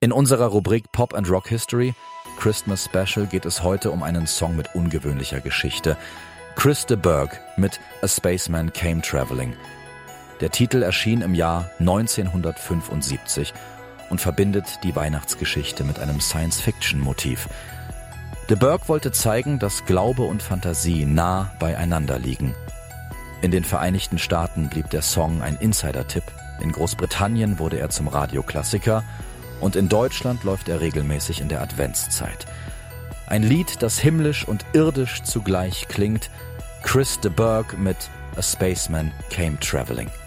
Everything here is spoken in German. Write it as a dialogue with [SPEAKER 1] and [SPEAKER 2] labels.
[SPEAKER 1] In unserer Rubrik Pop and Rock History Christmas Special geht es heute um einen Song mit ungewöhnlicher Geschichte. Chris de Burgh mit A Spaceman Came Traveling. Der Titel erschien im Jahr 1975 und verbindet die Weihnachtsgeschichte mit einem Science-Fiction-Motiv. De Burgh wollte zeigen, dass Glaube und Fantasie nah beieinander liegen. In den Vereinigten Staaten blieb der Song ein Insider-Tipp, in Großbritannien wurde er zum Radioklassiker und in Deutschland läuft er regelmäßig in der Adventszeit. Ein Lied, das himmlisch und irdisch zugleich klingt, Chris de Burgh mit A Spaceman Came Traveling.